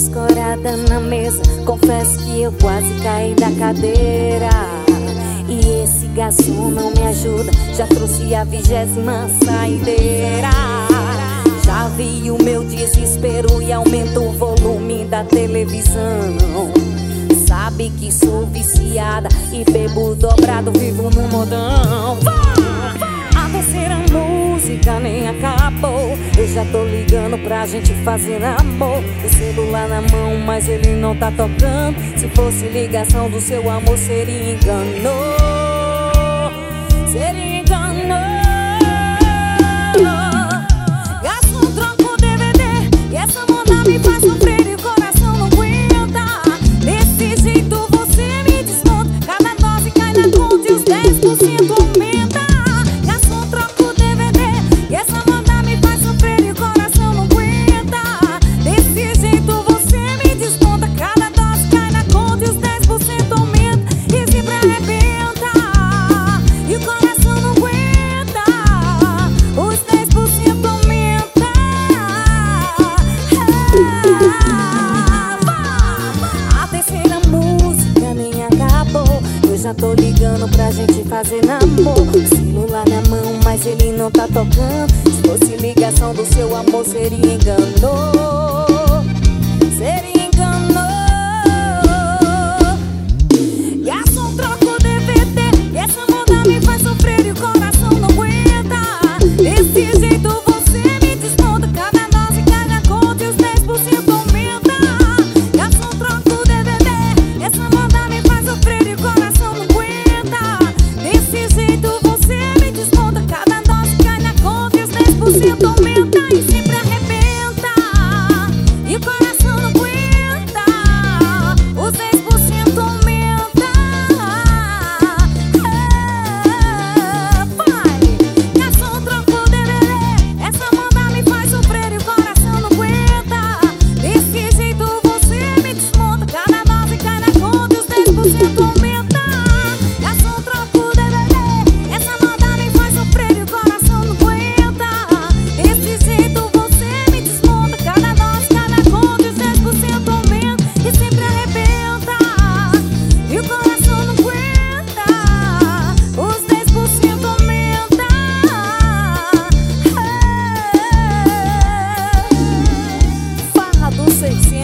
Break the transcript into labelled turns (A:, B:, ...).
A: escorada na mesa, confesso que eu quase caí da cadeira. E esse garçom não me ajuda, já trouxe a 20ª saideira. Já vi o meu desespero e aumento o volume da televisão. Sabe que sou viciada e bebo dobrado, vivo no modão. A terceira música nem acabou, eu já tô ligando pra gente fazer amor. O celular na mão, mas ele não tá tocando. Se fosse ligação do seu amor, seria engano. Seria engano. Gasto um troco o DVD e essa moda me faz sofrer e o coração não aguenta. Desse jeito você me desmonta, cada dose cai na conta e os 10% aumenta. Gasto um troco o DVD e essa moda me faz sofrer e o coração não aguenta. Desse jeito você me desmonta, cada dose cai na conta e os 10% aumenta. E sempre arrebenta e o coração não aguenta, os 10% aumenta. A terceira música nem acabou, eu já tô ligando pra gente fazer namoro. O celular na mão, mas ele não tá tocando. Se fosse ligação do seu amor, seria engano. Seria engano. Gasto um troco o DVD e essa moda me faz sofrer e o coração não aguenta. Desse jeito você me desmonta, cada dose cai na conta e os 10% aumenta. Gasto um troco o DVD e essa moda me faz sofrer e o coração não aguenta. Desse jeito você me desmonta, cada dose cai na conta e os 10% aumenta. E sempre arrebenta e o coração não aguenta, os 10% aumenta. Vai! Gasto um troco o DVD, essa moda me faz sofrer e o coração não aguenta. Desse jeito você me desmonta, cada dose cai na conta e os 10% aumenta. Gasto um troco o DVD, essa moda me faz sofrer e o coração não aguenta. Desse jeito você me desmonta, cada dose cai na conta e os 10% aumenta. E sempre arrebenta e o coração não aguenta, os 10% aumenta. Farra do 600.